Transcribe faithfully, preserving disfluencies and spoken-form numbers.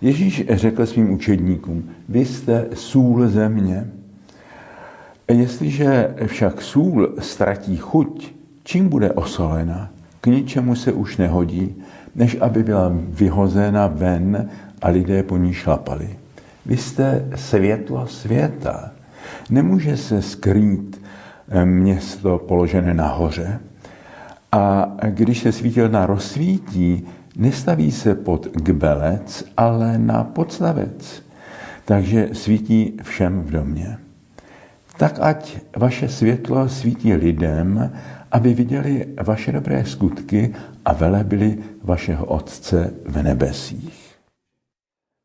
Ježíš řekl svým učedníkům, vy jste sůl země. Jestliže však sůl ztratí chuť, čím bude osolena? K ničemu se už nehodí, než aby byla vyhozena ven a lidé po ní šlapali. Vy jste světlo světa. Nemůže se skrýt město položené nahoře. A když se svítilna rozsvítí, nestaví se pod kbelec, ale na podstavec. Takže svítí všem v domě. Tak ať vaše světlo svítí lidem, aby viděli vaše dobré skutky a velebili vašeho Otce v nebesích.